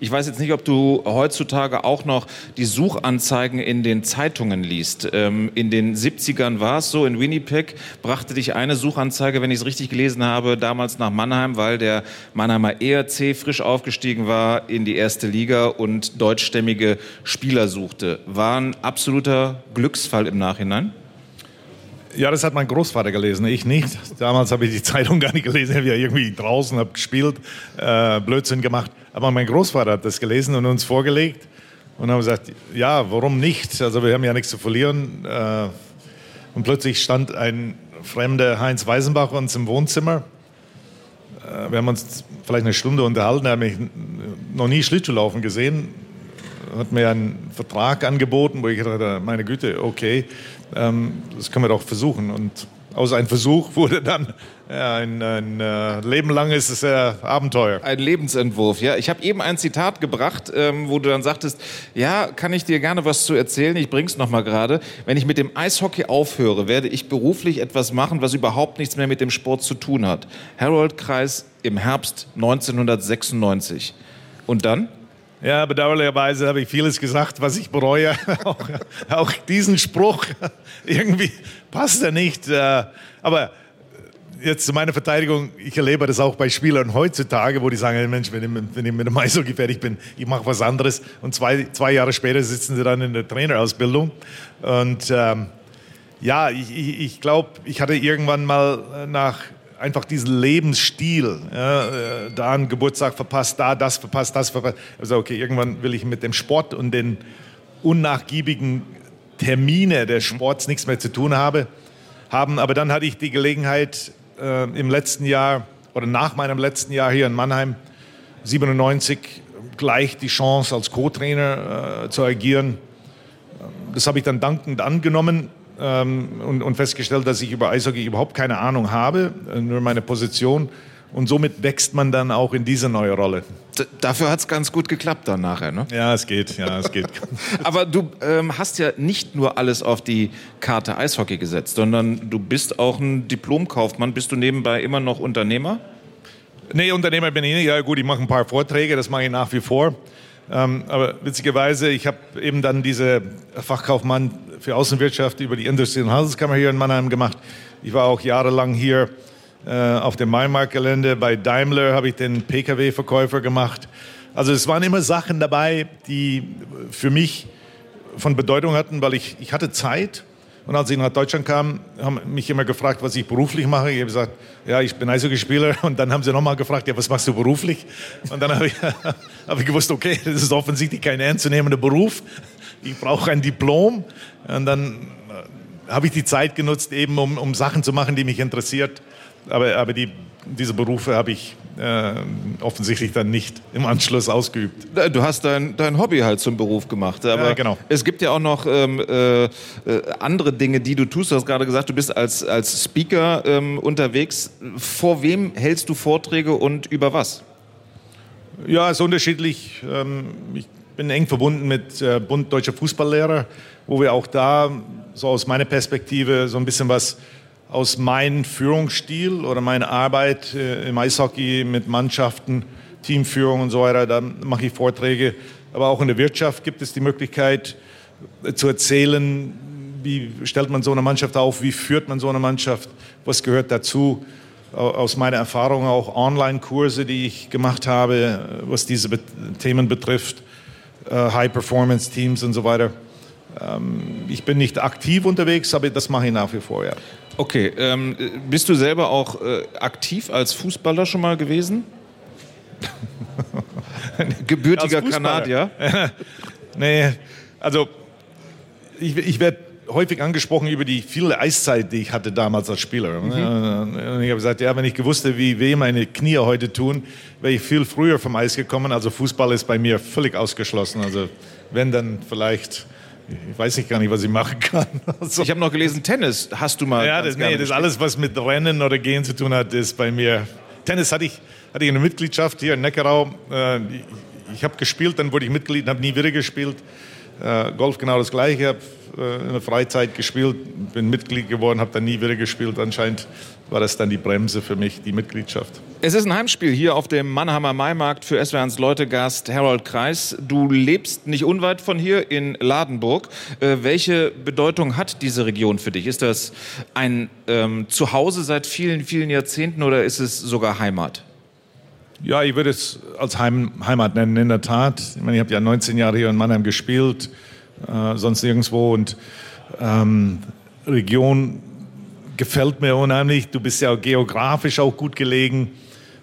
Ich weiß jetzt nicht, ob du heutzutage auch noch die Suchanzeigen in den Zeitungen liest. Ähm, in den siebzigern war es so, in Winnipeg brachte dich eine Suchanzeige, wenn ich es richtig gelesen habe, damals nach Mannheim, weil der Mannheimer E R C frisch aufgestiegen war in die erste Liga und deutschstämmige Spieler suchte. War ein absoluter Glücksfall im Nachhinein? Ja, das hat mein Großvater gelesen, ich nicht. Damals habe ich die Zeitung gar nicht gelesen, ich habe ja irgendwie draußen, habe gespielt, äh, Blödsinn gemacht. Aber mein Großvater hat das gelesen und uns vorgelegt und haben gesagt, ja, warum nicht? Also wir haben ja nichts zu verlieren. Äh, und plötzlich stand ein fremder Heinz Weisenbach uns im Wohnzimmer. Äh, wir haben uns vielleicht eine Stunde unterhalten, er hat mich noch nie Schlittschuhlaufen gesehen. Hat mir einen Vertrag angeboten, wo ich dachte, meine Güte, okay, ähm, das können wir doch versuchen. Und aus einem Versuch wurde dann ja, ein, ein äh, lebenlanges äh, Abenteuer. Ein Lebensentwurf, ja. Ich habe eben ein Zitat gebracht, ähm, wo du dann sagtest, ja, kann ich dir gerne was zu erzählen, ich bring's noch mal gerade. Wenn ich mit dem Eishockey aufhöre, werde ich beruflich etwas machen, was überhaupt nichts mehr mit dem Sport zu tun hat. Harold-Kreis im Herbst neunzehnhundertsechsundneunzig. Und dann? Ja, bedauerlicherweise habe ich vieles gesagt, was ich bereue. auch, auch diesen Spruch, irgendwie passt er nicht. Aber jetzt zu meiner Verteidigung, ich erlebe das auch bei Spielern heutzutage, wo die sagen, hey Mensch, wenn ich, wenn ich mit dem Eishockey fertig bin, ich mache was anderes. Und zwei, zwei Jahre später sitzen sie dann in der Trainerausbildung. Und ähm, ja, ich, ich, ich glaube, ich hatte irgendwann mal nach einfach diesen Lebensstil, ja, da einen Geburtstag verpasst, da das verpasst, das verpasst. Also okay, irgendwann will ich mit dem Sport und den unnachgiebigen Termine des Sports nichts mehr zu tun habe, haben. Aber dann hatte ich die Gelegenheit äh, im letzten Jahr oder nach meinem letzten Jahr hier in Mannheim, siebenundneunzig, gleich die Chance als Co-Trainer äh, zu agieren. Das habe ich dann dankend angenommen. Und, und festgestellt, dass ich über Eishockey überhaupt keine Ahnung habe, nur meine Position. Und somit wächst man dann auch in diese neue Rolle. D- dafür hat es ganz gut geklappt dann nachher, ne? Ja, es geht, ja, es geht. Aber du ähm, hast ja nicht nur alles auf die Karte Eishockey gesetzt, sondern du bist auch ein Diplomkaufmann. Bist du nebenbei immer noch Unternehmer? Nee, Unternehmer bin ich nicht. Ja gut, ich mache ein paar Vorträge, das mache ich nach wie vor. Ähm, aber witzigerweise, ich habe eben dann diese Fachkaufmann für Außenwirtschaft über die Industrie- und Handelskammer hier in Mannheim gemacht. Ich war auch jahrelang hier äh, auf dem Mainmarkt-Gelände. Bei Daimler habe ich den P K W-Verkäufer gemacht. Also es waren immer Sachen dabei, die für mich von Bedeutung hatten, weil ich, ich hatte Zeit. Und als ich nach Deutschland kam, haben mich immer gefragt, was ich beruflich mache. Ich habe gesagt, ja, ich bin Eishockeyspieler. Und dann haben sie nochmal gefragt, ja, was machst du beruflich? Und dann habe ich, hab ich gewusst, okay, das ist offensichtlich kein ernstzunehmender Beruf. Ich brauche ein Diplom. Und dann habe ich die Zeit genutzt, eben um, um Sachen zu machen, die mich interessiert. Aber, aber die, diese Berufe habe ich äh, offensichtlich dann nicht im Anschluss ausgeübt. Du hast dein, dein Hobby halt zum Beruf gemacht. Aber ja, genau. Es gibt ja auch noch ähm, äh, andere Dinge, die du tust. Du hast gerade gesagt, du bist als, als Speaker ähm, unterwegs. Vor wem hältst du Vorträge und über was? Ja, es ist unterschiedlich. Ich bin eng verbunden mit Bund Deutscher Fußballlehrer, wo wir auch da, so aus meiner Perspektive, so ein bisschen was aus meinem Führungsstil oder meiner Arbeit im Eishockey mit Mannschaften, Teamführung und so weiter, da mache ich Vorträge. Aber auch in der Wirtschaft gibt es die Möglichkeit zu erzählen, wie stellt man so eine Mannschaft auf, wie führt man so eine Mannschaft, was gehört dazu. Aus meiner Erfahrung auch Online-Kurse, die ich gemacht habe, was diese Be- Themen betrifft, äh, High-Performance-Teams und so weiter. Ähm, ich bin nicht aktiv unterwegs, aber das mache ich nach wie vor, ja. Okay, ähm, bist du selber auch äh, aktiv als Fußballer schon mal gewesen? Gebürtiger Kanadier? Nee, also ich, ich werde häufig angesprochen über die viele Eiszeit, die ich hatte damals als Spieler. Mhm. Und ich habe gesagt, ja, wenn ich gewusst hätte, wie weh meine Knie heute tun, wäre ich viel früher vom Eis gekommen. Also Fußball ist bei mir völlig ausgeschlossen. Also wenn, dann vielleicht, ich weiß nicht gar nicht, was ich machen kann. Also, ich habe noch gelesen, Tennis hast du mal. Ja, das, nee, das alles, was mit Rennen oder Gehen zu tun hat, ist bei mir. Tennis hatte ich, hatte ich eine Mitgliedschaft hier in Neckarau. Ich, ich habe gespielt, dann wurde ich Mitglied und habe nie wieder gespielt. Äh, Golf genau das Gleiche. Ich habe äh, in der Freizeit gespielt, bin Mitglied geworden, habe dann nie wieder gespielt. Anscheinend war das dann die Bremse für mich, die Mitgliedschaft. Es ist ein Heimspiel hier auf dem Mannheimer Maimarkt für S W R eins Leute-Gast Harold Kreis. Du lebst nicht unweit von hier in Ladenburg. Äh, welche Bedeutung hat diese Region für dich? Ist das ein ähm, Zuhause seit vielen, vielen Jahrzehnten oder ist es sogar Heimat? Ja, ich würde es als Heim, Heimat nennen, in der Tat. Ich meine, ich habe ja neunzehn Jahre hier in Mannheim gespielt, äh, sonst nirgendwo. Und ähm, Region gefällt mir unheimlich. Du bist ja geografisch auch gut gelegen.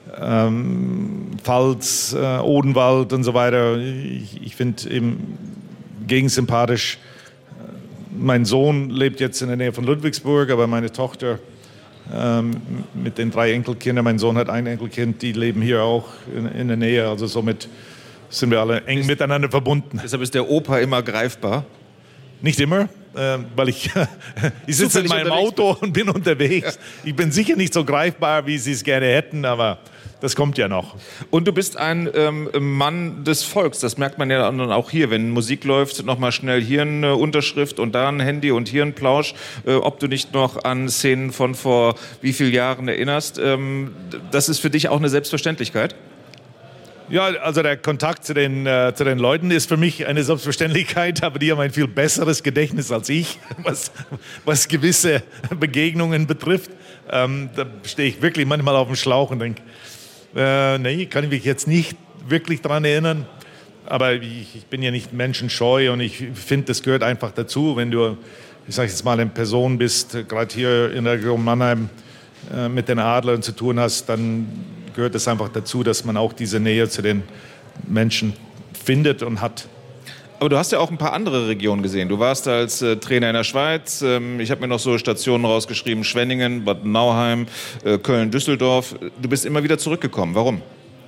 Ähm, Pfalz, äh, Odenwald und so weiter. Ich, ich finde eben gegensympathisch. Mein Sohn lebt jetzt in der Nähe von Ludwigsburg, aber meine Tochter ähm, mit den drei Enkelkindern, mein Sohn hat ein Enkelkind, die leben hier auch in, in der Nähe. Also somit sind wir alle eng ist, miteinander verbunden. Deshalb ist der Opa immer greifbar? Nicht immer, äh, weil ich, ich sitze in meinem Auto und bin unterwegs. Ich bin sicher nicht so greifbar, wie Sie es gerne hätten, aber das kommt ja noch. Und du bist ein ähm, Mann des Volks, das merkt man ja dann auch hier, wenn Musik läuft, nochmal schnell hier eine Unterschrift und da ein Handy und hier ein Plausch. Äh, ob du nicht noch an Szenen von vor wie vielen Jahren erinnerst, ähm, das ist für dich auch eine Selbstverständlichkeit? Ja, also der Kontakt zu den, äh, zu den Leuten ist für mich eine Selbstverständlichkeit, aber die haben ein viel besseres Gedächtnis als ich, was, was gewisse Begegnungen betrifft. Ähm, da stehe ich wirklich manchmal auf dem Schlauch und denke, äh, nee, kann ich mich jetzt nicht wirklich daran erinnern. Aber ich, ich bin ja nicht menschenscheu und ich finde, das gehört einfach dazu, wenn du, ich sage jetzt mal, eine Person bist, gerade hier in der Region Mannheim äh, mit den Adlern zu tun hast, dann gehört es einfach dazu, dass man auch diese Nähe zu den Menschen findet und hat. Aber du hast ja auch ein paar andere Regionen gesehen. Du warst als äh, Trainer in der Schweiz. Ähm, ich habe mir noch so Stationen rausgeschrieben: Schwenningen, Bad Nauheim, äh, Köln, Düsseldorf. Du bist immer wieder zurückgekommen. Warum?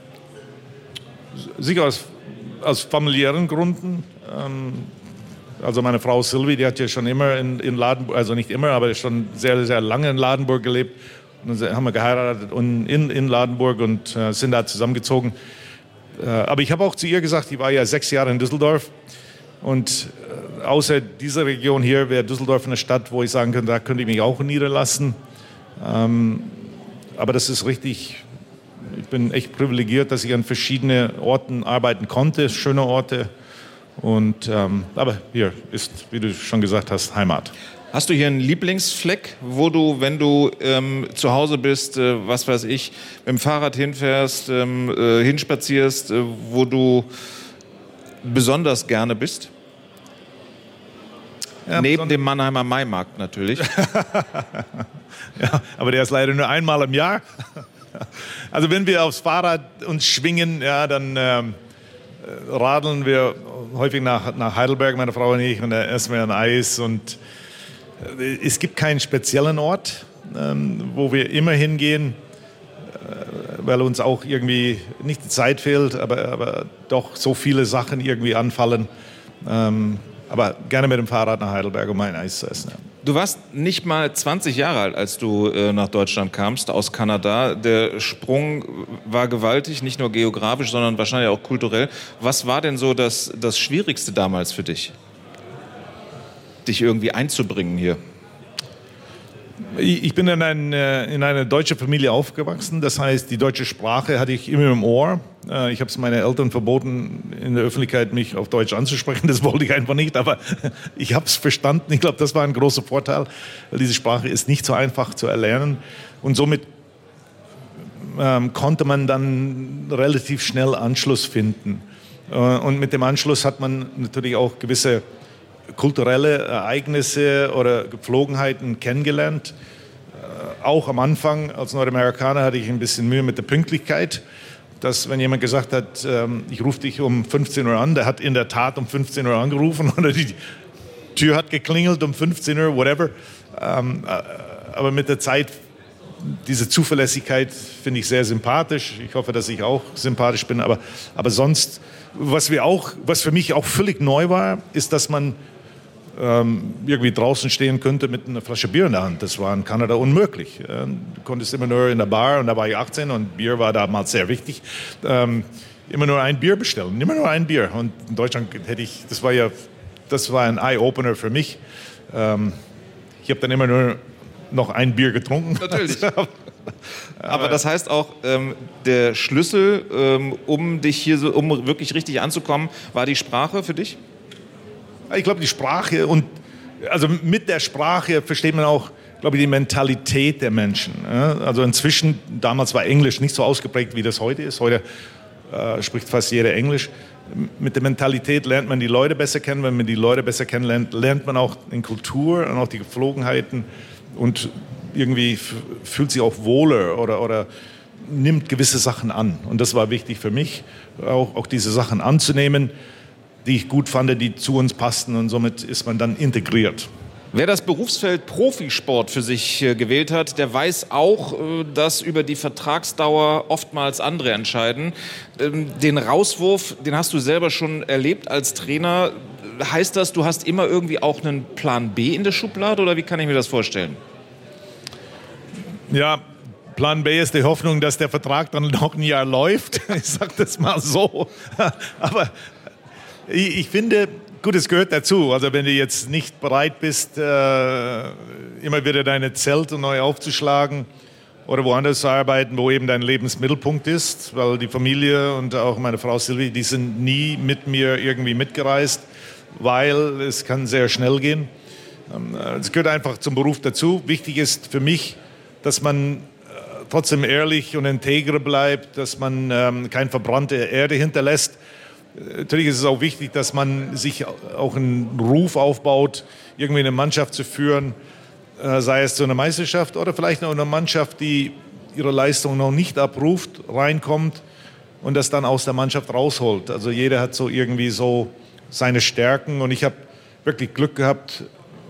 Sicher aus, aus familiären Gründen. Ähm, also meine Frau Sylvie, die hat ja schon immer in, in Ladenburg, also nicht immer, aber schon sehr, sehr lange in Ladenburg gelebt. Und dann haben wir geheiratet und in, in Ladenburg und äh, sind da zusammengezogen. Äh, aber ich habe auch zu ihr gesagt, ich war ja sechs Jahre in Düsseldorf. Und äh, außer dieser Region hier wäre Düsseldorf eine Stadt, wo ich sagen könnte, da könnte ich mich auch niederlassen. Ähm, aber das ist richtig, ich bin echt privilegiert, dass ich an verschiedenen Orten arbeiten konnte, schöne Orte. Und, ähm, aber hier ist, wie du schon gesagt hast, Heimat. Hast du hier einen Lieblingsfleck, wo du, wenn du ähm, zu Hause bist, äh, was weiß ich, mit dem Fahrrad hinfährst, ähm, äh, hinspazierst, äh, wo du besonders gerne bist? Ja, neben dem Mannheimer Maimarkt natürlich. Ja, aber der ist leider nur einmal im Jahr. Also wenn wir aufs Fahrrad uns schwingen, ja, dann ähm, radeln wir häufig nach, nach Heidelberg, meine Frau und ich, und da essen wir ein Eis. Und äh, es gibt keinen speziellen Ort, ähm, wo wir immer hingehen, äh, weil uns auch irgendwie nicht die Zeit fehlt, aber, aber doch so viele Sachen irgendwie anfallen. Ähm, aber gerne mit dem Fahrrad nach Heidelberg, um ein Eis zu essen. Ja. Du warst nicht mal zwanzig Jahre alt, als du äh, nach Deutschland kamst, aus Kanada. Der Sprung war gewaltig, nicht nur geografisch, sondern wahrscheinlich auch kulturell. Was war denn so das, das Schwierigste damals für dich, dich irgendwie einzubringen hier? Ich bin in, ein, in eine deutsche Familie aufgewachsen. Das heißt, die deutsche Sprache hatte ich immer im Ohr. Ich habe es meinen Eltern verboten, in der Öffentlichkeit mich auf Deutsch anzusprechen. Das wollte ich einfach nicht, aber ich habe es verstanden. Ich glaube, das war ein großer Vorteil, weil diese Sprache ist nicht so einfach zu erlernen. Und somit ähm, konnte man dann relativ schnell Anschluss finden. Äh, und mit dem Anschluss hat man natürlich auch gewisse kulturelle Ereignisse oder Gepflogenheiten kennengelernt. Äh, auch am Anfang als Nordamerikaner hatte ich ein bisschen Mühe mit der Pünktlichkeit. Dass wenn jemand gesagt hat, ähm, ich rufe dich um fünfzehn Uhr an, der hat in der Tat um fünfzehn Uhr angerufen oder die Tür hat geklingelt um fünfzehn Uhr, whatever. Ähm, äh, aber mit der Zeit, diese Zuverlässigkeit finde ich sehr sympathisch. Ich hoffe, dass ich auch sympathisch bin. Aber, aber sonst, was, wir auch, was für mich auch völlig neu war, ist, dass man ähm, irgendwie draußen stehen könnte mit einer Flasche Bier in der Hand. Das war in Kanada unmöglich. Ähm, du konntest immer nur in der Bar, und da war ich achtzehn und Bier war damals sehr wichtig, ähm, immer nur ein Bier bestellen, immer nur ein Bier. Und in Deutschland hätte ich, das war ja das war ein Eye-Opener für mich. Ähm, ich habe dann immer nur noch ein Bier getrunken. Natürlich. Aber das heißt auch, ähm, der Schlüssel, ähm, um dich hier so, um wirklich richtig anzukommen, war die Sprache für dich? Ich glaube, die Sprache und also mit der Sprache versteht man auch, glaube ich, die Mentalität der Menschen. Also inzwischen, damals war Englisch nicht so ausgeprägt, wie das heute ist. Heute äh, spricht fast jeder Englisch. Mit der Mentalität lernt man die Leute besser kennen. Wenn man die Leute besser kennenlernt, lernt man auch die Kultur und auch die Gepflogenheiten und irgendwie f- fühlt sich auch wohler oder, oder nimmt gewisse Sachen an. Und das war wichtig für mich, auch, auch diese Sachen anzunehmen, die ich gut fand, die zu uns passten, und somit ist man dann integriert. Wer das Berufsfeld Profisport für sich äh, gewählt hat, der weiß auch, äh, dass über die Vertragsdauer oftmals andere entscheiden. Ähm, den Rauswurf, den hast du selber schon erlebt als Trainer. Heißt das, du hast immer irgendwie auch einen Plan B in der Schublade, oder wie kann ich mir das vorstellen? Ja, Plan B ist die Hoffnung, dass der Vertrag dann noch ein Jahr läuft. Ich sage das mal so. Aber ich, ich finde, gut, es gehört dazu. Also wenn du jetzt nicht bereit bist, äh, immer wieder deine Zelte neu aufzuschlagen oder woanders zu arbeiten, wo eben dein Lebensmittelpunkt ist, weil die Familie und auch meine Frau Silvi, die sind nie mit mir irgendwie mitgereist, weil es kann sehr schnell gehen. Es gehört einfach zum Beruf dazu. Wichtig ist für mich, dass man äh, trotzdem ehrlich und integer bleibt, dass man ähm, keine verbrannte Erde hinterlässt. Natürlich ist es auch wichtig, dass man sich auch einen Ruf aufbaut, irgendwie eine Mannschaft zu führen, äh, sei es zu einer Meisterschaft oder vielleicht noch eine Mannschaft, die ihre Leistung noch nicht abruft, reinkommt und das dann aus der Mannschaft rausholt. Also jeder hat so irgendwie so seine Stärken, und ich habe wirklich Glück gehabt,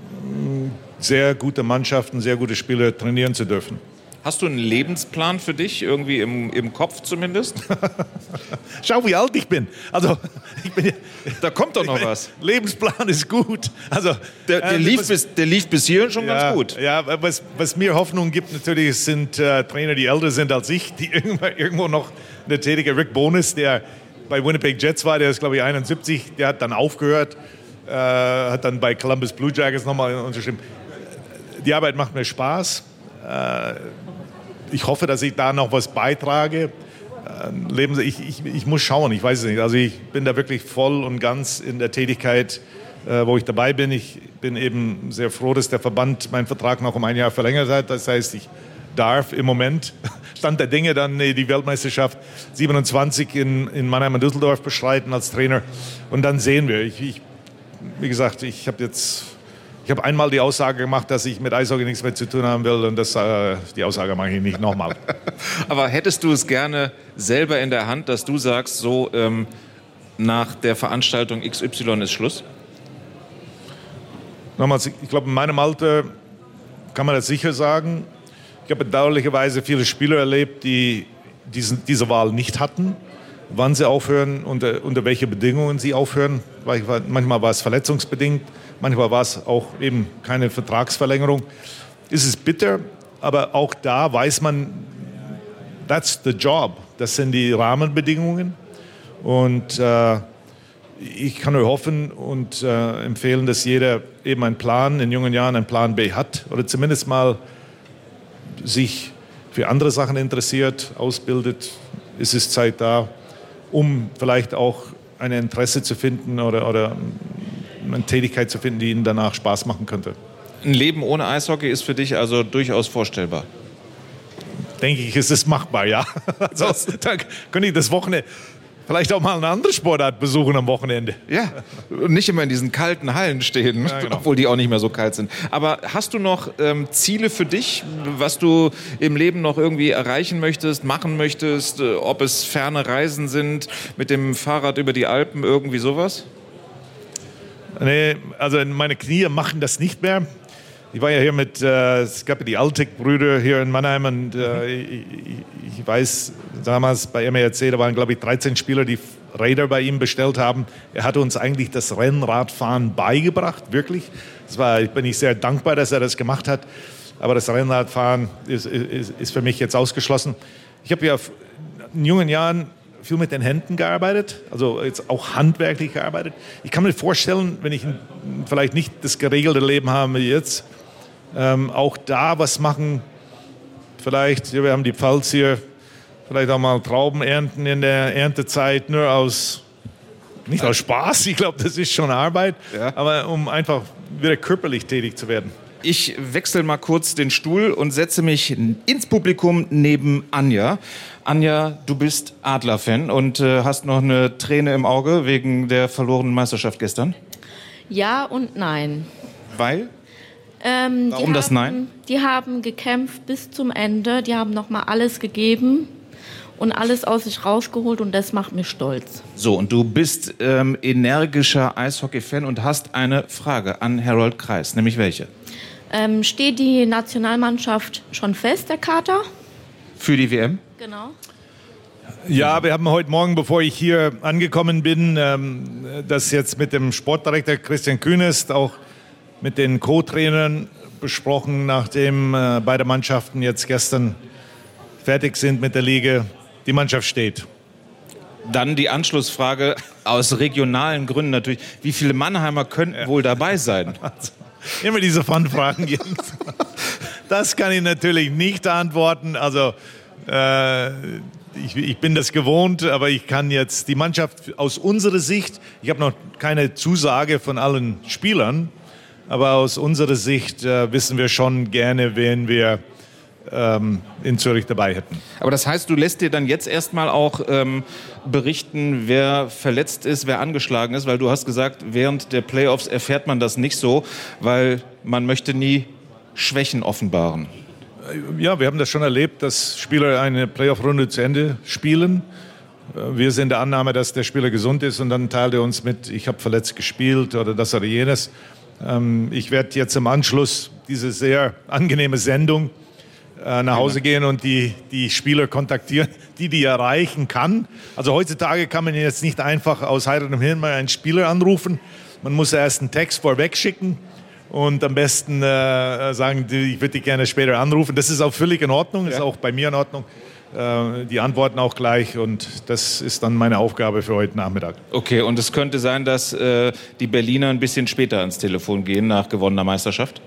sehr gute Mannschaften, sehr gute Spieler trainieren zu dürfen. Hast du einen Lebensplan für dich, irgendwie im, im Kopf zumindest? Schau, wie alt ich bin. Also, ich bin da kommt doch noch bin, was. Lebensplan ist gut. Also, der, der, äh, lief, was, bis, der lief bis hierhin schon ja, ganz gut. Ja, was, was mir Hoffnung gibt, natürlich sind äh, Trainer, die älter sind als ich, die irgendwo, irgendwo noch eine tätige Rick Bowness, der bei Winnipeg Jets war, der ist, glaube ich, einundsiebzig, der hat dann aufgehört, äh, hat dann bei Columbus Blue Jackets nochmal unterschrieben. Die Arbeit macht mir Spaß. Ich hoffe, dass ich da noch was beitrage. Leben, ich, ich, ich muss schauen, ich weiß es nicht. Also ich bin da wirklich voll und ganz in der Tätigkeit, wo ich dabei bin. Ich bin eben sehr froh, dass der Verband meinen Vertrag noch um ein Jahr verlängert hat. Das heißt, ich darf im Moment, Stand der Dinge, dann die Weltmeisterschaft siebenundzwanzig in, in Mannheim und Düsseldorf bestreiten als Trainer. Und dann sehen wir. Ich, ich, wie gesagt, ich habe jetzt... Ich habe einmal die Aussage gemacht, dass ich mit Eishockey nichts mehr zu tun haben will, und das, äh, die Aussage mache ich nicht nochmal. Aber hättest du es gerne selber in der Hand, dass du sagst, so ähm, nach der Veranstaltung X Y ist Schluss? Nochmals, ich glaube, in meinem Alter kann man das sicher sagen. Ich habe bedauerlicherweise viele Spieler erlebt, die diesen, diese Wahl nicht hatten, wann sie aufhören, unter, unter welche Bedingungen sie aufhören. Manchmal war es verletzungsbedingt. Manchmal war es auch eben keine Vertragsverlängerung. Es ist bitter, aber auch da weiß man, that's the job. Das sind die Rahmenbedingungen. Und äh, ich kann nur hoffen und äh, empfehlen, dass jeder eben einen Plan, in jungen Jahren einen Plan B hat oder zumindest mal sich für andere Sachen interessiert, ausbildet. Es ist Zeit da, um vielleicht auch ein Interesse zu finden oder, oder eine Tätigkeit zu finden, die Ihnen danach Spaß machen könnte. Ein Leben ohne Eishockey ist für dich also durchaus vorstellbar? Denke ich, ist es machbar, ja. Also, dann könnte ich das Wochenende vielleicht auch mal eine andere Sportart besuchen am Wochenende. Ja, und nicht immer in diesen kalten Hallen stehen, ja, genau. Obwohl die auch nicht mehr so kalt sind. Aber hast du noch ähm, Ziele für dich, was du im Leben noch irgendwie erreichen möchtest, machen möchtest, äh, ob es ferne Reisen sind, mit dem Fahrrad über die Alpen, irgendwie sowas? Nee, also meine Knie machen das nicht mehr. Ich war ja hier mit, äh, es gab ja die Altek-Brüder hier in Mannheim, und äh, ich, ich weiß, damals bei M R C, da waren glaube ich dreizehn Spieler, die Räder bei ihm bestellt haben. Er hatte uns eigentlich das Rennradfahren beigebracht, wirklich. Das war, bin ich sehr dankbar, dass er das gemacht hat. Aber das Rennradfahren ist, ist, ist für mich jetzt ausgeschlossen. Ich habe ja in jungen Jahren viel mit den Händen gearbeitet, also jetzt auch handwerklich gearbeitet. Ich kann mir vorstellen, wenn ich vielleicht nicht das geregelte Leben habe wie jetzt, ähm, auch da was machen, vielleicht, ja, wir haben die Pfalz hier, vielleicht auch mal Trauben ernten in der Erntezeit, nur aus, nicht aus Spaß, ich glaube, das ist schon Arbeit, ja. aber um einfach wieder körperlich tätig zu werden. Ich wechsle mal kurz den Stuhl und setze mich ins Publikum neben Anja. Anja, du bist Adler-Fan und äh, hast noch eine Träne im Auge wegen der verlorenen Meisterschaft gestern? Ja und nein. Weil? Ähm, Warum das haben, Nein? Die haben gekämpft bis zum Ende, die haben nochmal alles gegeben und alles aus sich rausgeholt und das macht mich stolz. So, und du bist ähm, energischer Eishockey-Fan und hast eine Frage an Harold Kreis, nämlich welche? Ähm, steht die Nationalmannschaft schon fest, der Kader? Für die W M? Genau. Ja, wir haben heute Morgen, bevor ich hier angekommen bin, ähm, das jetzt mit dem Sportdirektor Christian Künest, auch mit den Co-Trainern besprochen, nachdem äh, beide Mannschaften jetzt gestern fertig sind mit der Liga. Die Mannschaft steht. Dann die Anschlussfrage aus regionalen Gründen natürlich. Wie viele Mannheimer könnten ja. wohl dabei sein? Also, immer diese Fun-Fragen, Jens. Das kann ich natürlich nicht antworten. Also äh, ich, ich bin das gewohnt, aber ich kann jetzt die Mannschaft aus unserer Sicht, ich habe noch keine Zusage von allen Spielern, aber aus unserer Sicht äh, wissen wir schon gerne, wen wir ähm, in Zürich dabei hätten. Aber das heißt, du lässt dir dann jetzt erstmal auch ähm, berichten, wer verletzt ist, wer angeschlagen ist, weil du hast gesagt, während der Playoffs erfährt man das nicht so, weil man möchte nie Schwächen offenbaren. Ja, wir haben das schon erlebt, dass Spieler eine Playoff-Runde zu Ende spielen. Wir sind der Annahme, dass der Spieler gesund ist und dann teilt er uns mit, ich habe verletzt gespielt oder das oder jenes. Ich werde jetzt im Anschluss diese sehr angenehme Sendung nach Hause gehen und die, die Spieler kontaktieren, die die erreichen kann. Also heutzutage kann man jetzt nicht einfach aus heiterem Himmel mal einen Spieler anrufen. Man muss erst einen Text vorweg schicken und am besten äh, sagen, ich würde dich gerne später anrufen. Das ist auch völlig in Ordnung, ja. Ist auch bei mir in Ordnung. Äh, die antworten auch gleich und das ist dann meine Aufgabe für heute Nachmittag. Okay, und es könnte sein, dass äh, die Berliner ein bisschen später ans Telefon gehen nach gewonnener Meisterschaft?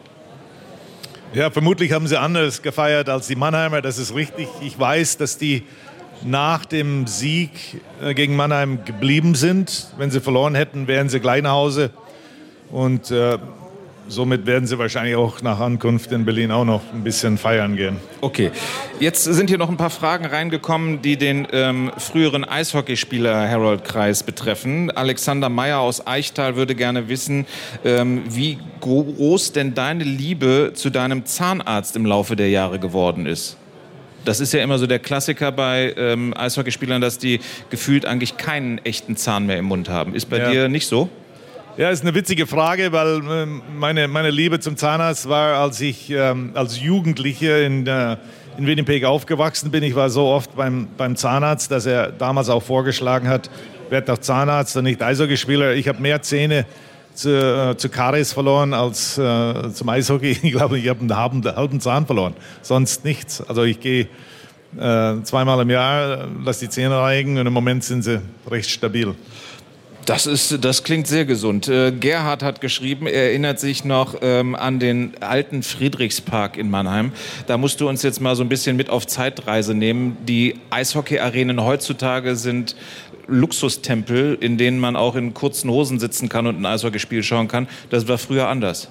Ja, vermutlich haben sie anders gefeiert als die Mannheimer, das ist richtig. Ich weiß, dass die nach dem Sieg gegen Mannheim geblieben sind. Wenn sie verloren hätten, wären sie gleich nach Hause. Und äh, somit werden sie wahrscheinlich auch nach Ankunft in Berlin auch noch ein bisschen feiern gehen. Okay, jetzt sind hier noch ein paar Fragen reingekommen, die den ähm, früheren Eishockeyspieler Harold Kreis betreffen. Alexander Meyer aus Eichtal würde gerne wissen, ähm, wie groß denn deine Liebe zu deinem Zahnarzt im Laufe der Jahre geworden ist. Das ist ja immer so der Klassiker bei ähm, Eishockeyspielern, dass die gefühlt eigentlich keinen echten Zahn mehr im Mund haben. Ist bei ja. dir nicht so? Ja, ist eine witzige Frage, weil meine, meine Liebe zum Zahnarzt war, als ich ähm, als Jugendlicher in, äh, in Winnipeg aufgewachsen bin. Ich war so oft beim, beim Zahnarzt, dass er damals auch vorgeschlagen hat, werd doch Zahnarzt und nicht Eishockeyspieler. Ich habe mehr Zähne zu, äh, zu Karies verloren als äh, zum Eishockey. Ich glaube, ich habe einen halben, halben Zahn verloren, sonst nichts. Also ich gehe äh, zweimal im Jahr, lasse die Zähne reinigen und im Moment sind sie recht stabil. Das ist, das klingt sehr gesund. Äh, Gerhard hat geschrieben, er erinnert sich noch ähm, an den alten Friedrichspark in Mannheim. Da musst du uns jetzt mal so ein bisschen mit auf Zeitreise nehmen. Die Eishockey-Arenen heutzutage sind Luxustempel, in denen man auch in kurzen Hosen sitzen kann und ein Eishockeyspiel schauen kann. Das war früher anders.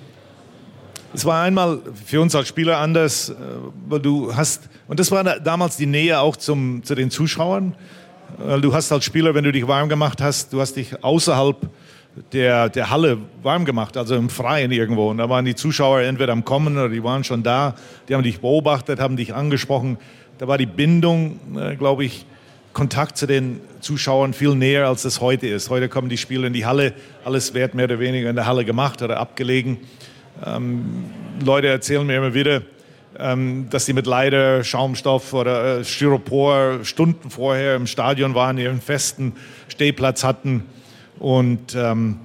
Es war einmal für uns als Spieler anders, weil du hast, und das war damals die Nähe auch zum, zu den Zuschauern. Du hast als Spieler, wenn du dich warm gemacht hast, du hast dich außerhalb der, der Halle warm gemacht, also im Freien irgendwo. Und da waren die Zuschauer entweder am Kommen oder die waren schon da. Die haben dich beobachtet, haben dich angesprochen. Da war die Bindung, äh, glaube ich, Kontakt zu den Zuschauern viel näher, als es heute ist. Heute kommen die Spieler in die Halle, alles wird mehr oder weniger in der Halle gemacht oder abgelegen. Ähm, Leute erzählen mir immer wieder, dass sie mit Leiter, Schaumstoff oder Styropor Stunden vorher im Stadion waren, ihren festen Stehplatz hatten und ähm,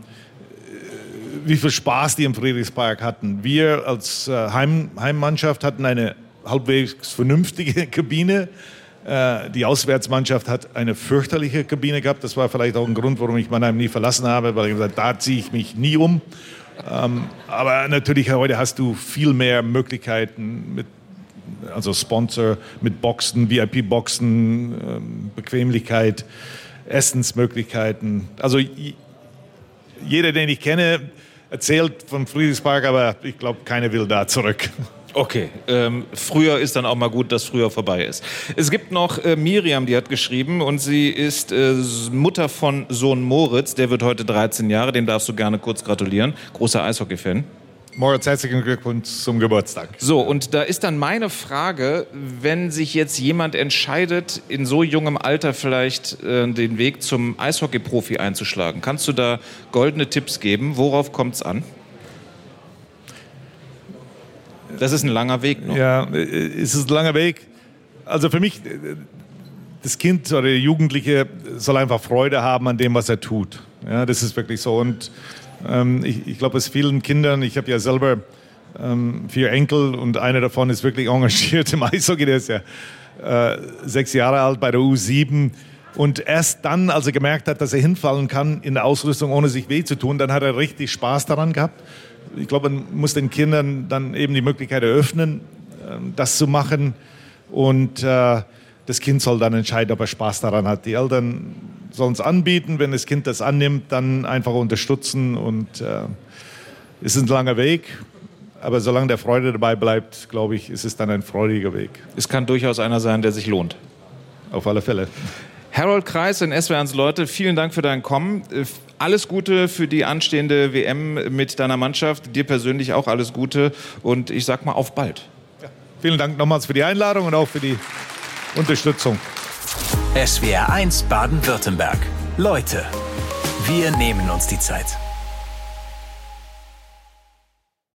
wie viel Spaß die im Friedrichspark hatten. Wir als Heim, Heimmannschaft hatten eine halbwegs vernünftige Kabine, Äh, die Auswärtsmannschaft hat eine fürchterliche Kabine gehabt. Das war vielleicht auch ein Grund, warum ich Mannheim nie verlassen habe, weil ich gesagt habe, da ziehe ich mich nie um. Ähm, aber natürlich heute hast du viel mehr Möglichkeiten mit, also Sponsor, mit Boxen, V I P-Boxen, ähm, Bequemlichkeit, Essensmöglichkeiten. Also jeder, den ich kenne, erzählt vom Friedrichspark, aber ich glaube, keiner will da zurück. Okay, ähm, früher ist dann auch mal gut, dass früher vorbei ist. Es gibt noch äh, Miriam, die hat geschrieben und sie ist äh, Mutter von Sohn Moritz, der wird heute dreizehn Jahre, dem darfst du gerne kurz gratulieren. Großer Eishockey-Fan. Moritz, herzlichen Glückwunsch zum Geburtstag. So, und da ist dann meine Frage, wenn sich jetzt jemand entscheidet, in so jungem Alter vielleicht äh, den Weg zum Eishockey-Profi einzuschlagen, kannst du da goldene Tipps geben? Worauf kommt es an? Das ist ein langer Weg noch. Ja, es ist ein langer Weg. Also für mich, das Kind oder der Jugendliche soll einfach Freude haben an dem, was er tut. Ja, das ist wirklich so. Und ähm, ich, ich glaube, es vielen Kindern, ich habe ja selber ähm, vier Enkel und einer davon ist wirklich engagiert im Eishockey, der ist ja äh, sechs Jahre alt bei der U sieben. Und erst dann, als er gemerkt hat, dass er hinfallen kann in der Ausrüstung, ohne sich weh zu tun, dann hat er richtig Spaß daran gehabt. Ich glaube, man muss den Kindern dann eben die Möglichkeit eröffnen, das zu machen. Und äh, das Kind soll dann entscheiden, ob er Spaß daran hat. Die Eltern sollen es anbieten. Wenn das Kind das annimmt, dann einfach unterstützen. Und äh, es ist ein langer Weg. Aber solange der Freude dabei bleibt, glaube ich, ist es dann ein freudiger Weg. Es kann durchaus einer sein, der sich lohnt. Auf alle Fälle. Harold Kreis in S W R eins Leute, vielen Dank für dein Kommen. Alles Gute für die anstehende W M mit deiner Mannschaft. Dir persönlich auch alles Gute. Und ich sag mal, auf bald. Ja, vielen Dank nochmals für die Einladung und auch für die Unterstützung. S W R eins Baden-Württemberg. Leute, wir nehmen uns die Zeit.